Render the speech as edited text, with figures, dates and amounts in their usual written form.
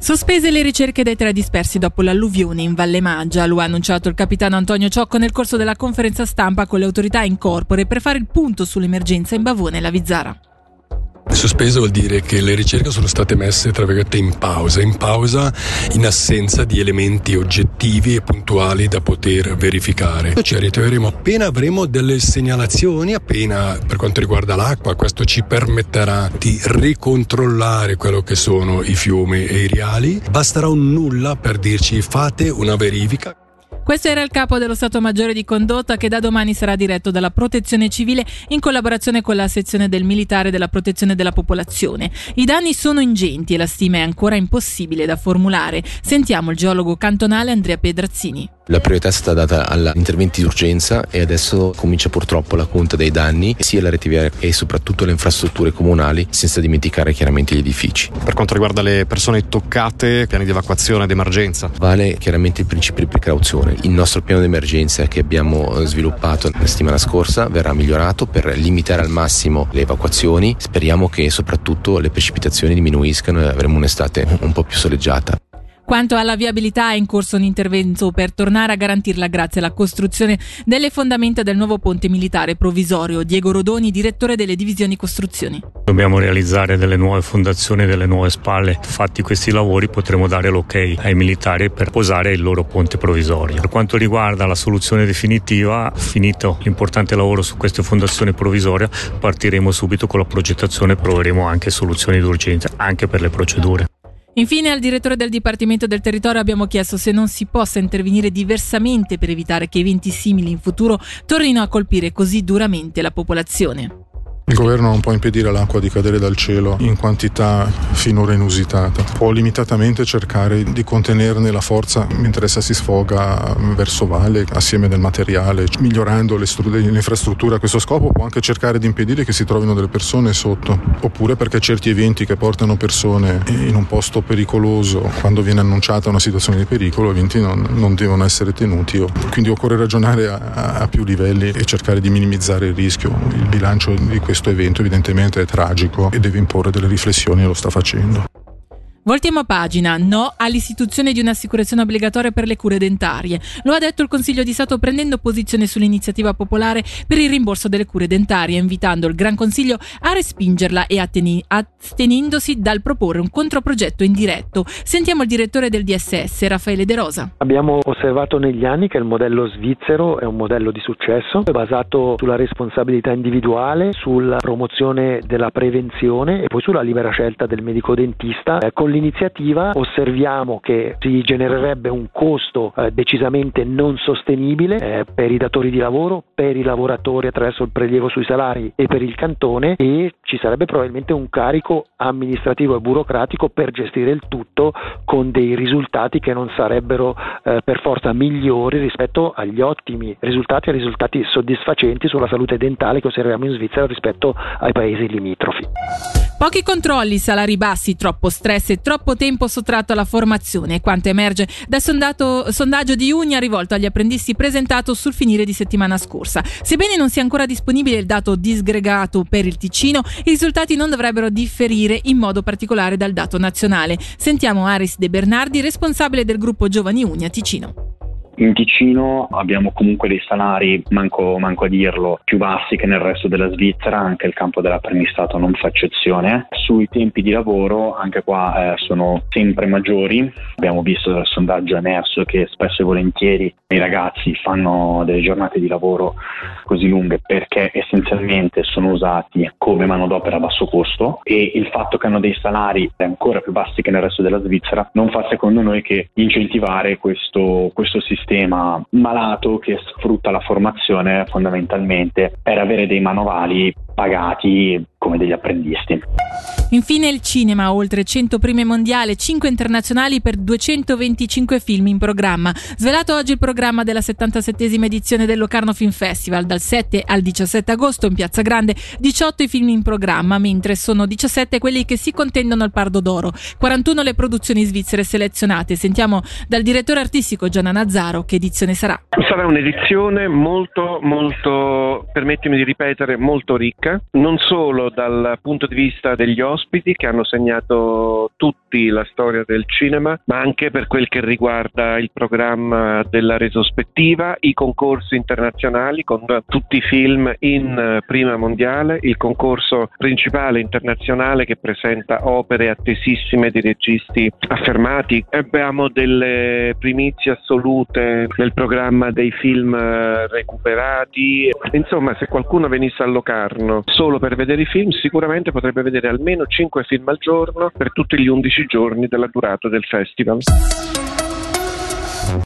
Sospese le ricerche dei 3 dispersi dopo l'alluvione in Valle Maggia. Lo ha annunciato il capitano Antonio Ciocco nel corso della conferenza stampa con le autorità in corpore per fare il punto sull'emergenza in Bavone e la Vizzara. Sospeso vuol dire che le ricerche sono state messe tra virgolette in pausa in assenza di elementi oggettivi e puntuali da poter verificare. Ci arriveremo appena avremo delle segnalazioni, appena per quanto riguarda l'acqua. Questo ci permetterà di ricontrollare quello che sono i fiumi e i riali. Basterà un nulla per dirci fate una verifica. Questo era il capo dello Stato Maggiore di Condotta, che da domani sarà diretto dalla Protezione Civile in collaborazione con la sezione del Militare della Protezione della Popolazione. I danni sono ingenti e la stima è ancora impossibile da formulare. Sentiamo il geologo cantonale Andrea Pedrazzini. La priorità è stata data agli interventi di urgenza e adesso comincia purtroppo la conta dei danni sia alla rete viaria e soprattutto alle infrastrutture comunali, senza dimenticare chiaramente gli edifici. Per quanto riguarda le persone toccate, piani di evacuazione ed emergenza? Vale chiaramente il principio di precauzione. Il nostro piano di emergenza che abbiamo sviluppato la settimana scorsa verrà migliorato per limitare al massimo le evacuazioni. Speriamo che soprattutto le precipitazioni diminuiscano e avremo un'estate un po' più soleggiata. Quanto alla viabilità, è in corso un intervento per tornare a garantirla grazie alla costruzione delle fondamenta del nuovo ponte militare provvisorio. Diego Rodoni, direttore delle divisioni costruzioni. Dobbiamo realizzare delle nuove fondazioni, delle nuove spalle. Fatti questi lavori potremo dare l'ok ai militari per posare il loro ponte provvisorio. Per quanto riguarda la soluzione definitiva, finito l'importante lavoro su queste fondazioni provvisorie, partiremo subito con la progettazione e proveremo anche soluzioni d'urgenza anche per le procedure. Infine, al direttore del Dipartimento del Territorio abbiamo chiesto se non si possa intervenire diversamente per evitare che eventi simili in futuro tornino a colpire così duramente la popolazione. Il governo non può impedire all'acqua di cadere dal cielo in quantità finora inusitata. Può limitatamente cercare di contenerne la forza mentre essa si sfoga verso valle assieme del materiale, migliorando l'infrastruttura a questo scopo. Può anche cercare di impedire che si trovino delle persone sotto, oppure perché certi eventi che portano persone in un posto pericoloso, quando viene annunciata una situazione di pericolo, eventi non devono essere tenuti. Quindi occorre ragionare a più livelli e cercare di minimizzare il rischio. Il bilancio di questo evento evidentemente è tragico e deve imporre delle riflessioni e lo sta facendo. Voltiamo pagina. No all'istituzione di un'assicurazione obbligatoria per le cure dentarie. Lo ha detto il Consiglio di Stato prendendo posizione sull'iniziativa popolare per il rimborso delle cure dentarie, invitando il Gran Consiglio a respingerla e astenendosi dal proporre un controprogetto indiretto. Sentiamo il direttore del DSS, Raffaele De Rosa. Abbiamo osservato negli anni che il modello svizzero è un modello di successo, è basato sulla responsabilità individuale, sulla promozione della prevenzione e poi sulla libera scelta del medico dentista. Con l'iniziativa osserviamo che si genererebbe un costo decisamente non sostenibile per i datori di lavoro, per i lavoratori attraverso il prelievo sui salari e per il cantone, e ci sarebbe probabilmente un carico amministrativo e burocratico per gestire il tutto con dei risultati che non sarebbero per forza migliori rispetto agli ottimi risultati e risultati soddisfacenti sulla salute dentale che osserviamo in Svizzera rispetto ai paesi limitrofi. Pochi controlli, salari bassi, troppo stress e troppo tempo sottratto alla formazione. Quanto emerge dal sondaggio di Unia rivolto agli apprendisti presentato sul finire di settimana scorsa. Sebbene non sia ancora disponibile il dato disgregato per il Ticino, i risultati non dovrebbero differire in modo particolare dal dato nazionale. Sentiamo Aris De Bernardi, responsabile del gruppo Giovani Unia Ticino. In Ticino abbiamo comunque dei salari, manco a dirlo, più bassi che nel resto della Svizzera, anche il campo dell'apprendistato non fa eccezione. Sui tempi di lavoro anche qua sono sempre maggiori. Abbiamo visto dal sondaggio emerso che spesso e volentieri i ragazzi fanno delle giornate di lavoro così lunghe perché essenzialmente sono usati come manodopera a basso costo, e il fatto che hanno dei salari ancora più bassi che nel resto della Svizzera non fa secondo noi che incentivare questo sistema malato che sfrutta la formazione fondamentalmente per avere dei manovali pagati come degli apprendisti. Infine il cinema, oltre 100 prime mondiali, 5 internazionali per 225 film in programma. Svelato oggi il programma della 77esima edizione del Locarno Film Festival. Dal 7 al 17 agosto in Piazza Grande 18 i film in programma, mentre sono 17 quelli che si contendono il Pardo d'Oro. 41 le produzioni svizzere selezionate. Sentiamo dal direttore artistico Gianna Nazzaro che edizione sarà. Sarà un'edizione molto, permettimi di ripetere, molto ricca, non solo dal punto di vista degli ospiti che hanno segnato tutti la storia del cinema, ma anche per quel che riguarda il programma della retrospettiva, i concorsi internazionali con tutti i film in prima mondiale, il concorso principale internazionale che presenta opere attesissime di registi affermati. Abbiamo delle primizie assolute nel programma dei film recuperati. Insomma, se qualcuno venisse a Locarno solo per vedere i film, sicuramente potrebbe vedere almeno 5 film al giorno per tutti gli 11 giorni della durata del festival.